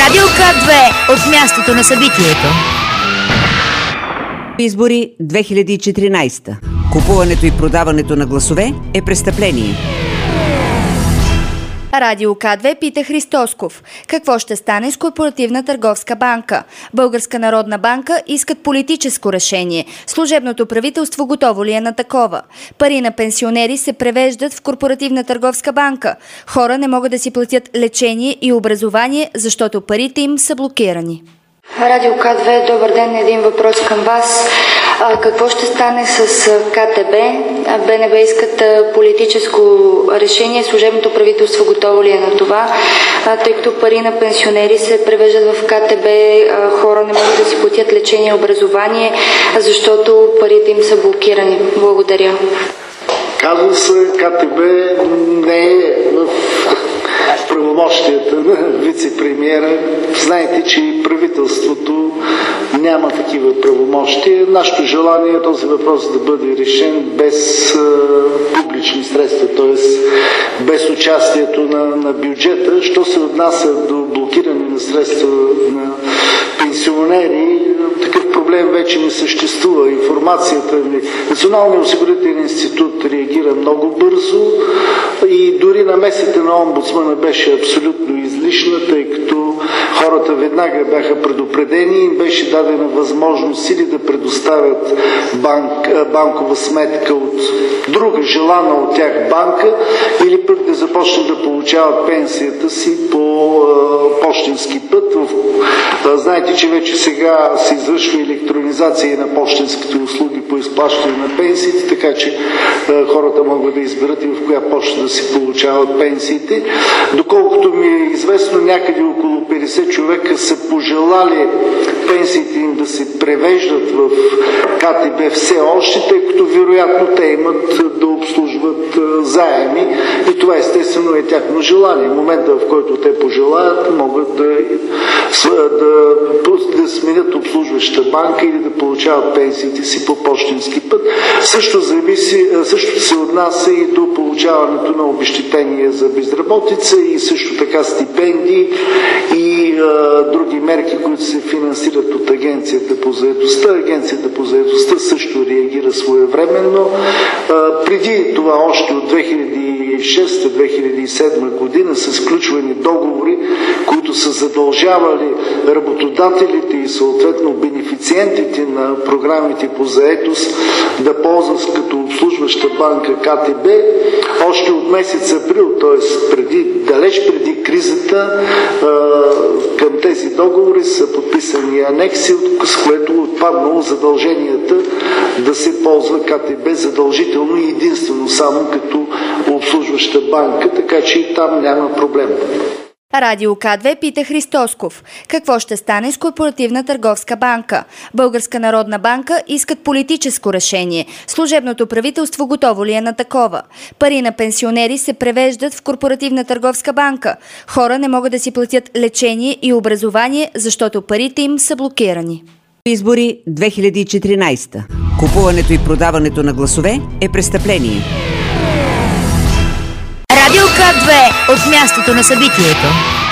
Радио К2 от мястото на събитието. Избори 2014. Купуването и продаването на гласове е престъпление. Радио К2 пита Христосков. Какво ще стане с Корпоративна търговска банка? Българска народна банка искат политическо решение. Служебното правителство готово ли е на такова? Пари на пенсионери се превеждат в Корпоративна търговска банка. Хора не могат да си платят лечение и образование, защото парите им са блокирани. Радио К2, добър ден. Един въпрос към вас. Какво ще стане с КТБ? БНБ искат политическо решение. Служебното правителство готово ли е на това? Тъй като пари на пенсионери се превеждат в КТБ, хора не могат да си платят лечение и образование, защото парите им са блокирани. Благодаря. Казва се, КТБ не е в правомощията на вице-премиера. Знаете, че правителството няма такива правомощия. Нашето желание е този въпрос да бъде решен без публични средства, т.е. без участието на бюджета. Що се отнася до блокиране на средства на пенсионери, такъв проблем вече не съществува. Информацията ни, Националният осигурителен институт реагира много бързо и дори намесата на омбудсмана беше абсолютно излишна, тъй като хората веднага бяха предупредени и беше дадена възможност или да предоставят банкова сметка от друга желана от тях банка, или пък да започнат да получават пенсията си по пощенски път. Знаете, че вече сега се извършва електронизация на пощенските услуги по изплащане на пенсиите, така че хората могат да изберат и в коя поща да си получават пенсиите. Доколкото ми е известно, някъде около 50 човека са пожелали пенсиите им да се превеждат в КТБ все още, тъй като вероятно те имат да обслужват заеми и това естествено е тяхно желание. В момента, в който те пожелаят, могат да сменят обслужваща банка или да получават пенсиите си по пощенски път. Също се отнася и до получаването на обезщетения за безработица и също така стипендии и други мерки, които се финансират от Агенцията по заетостта. Агенцията по заетостта също реагира своевременно. Преди това, още от 2006-2007 година са сключвани договори, които са задължавали работодателите и съответно бенефициентите на програмите по заетост да ползват като обслужваща банка КТБ. Още от месец април, т.е. далеч преди кризата, към тези договори са подписани анекси, с което отпаднало задълженията да се ползва КТБ задължително и единствено само като обслужваща банка, така че и там няма проблем. Радио К2 пита Христосков. Какво ще стане с Корпоративна търговска банка? Българска народна банка искат политическо решение. Служебното правителство готово ли е на такова? Пари на пенсионери се превеждат в Корпоративна търговска банка. Хора не могат да си платят лечение и образование, защото парите им са блокирани. Избори 2014. Купуването и продаването на гласове е престъпление. Радио К2 от мястото на събитието.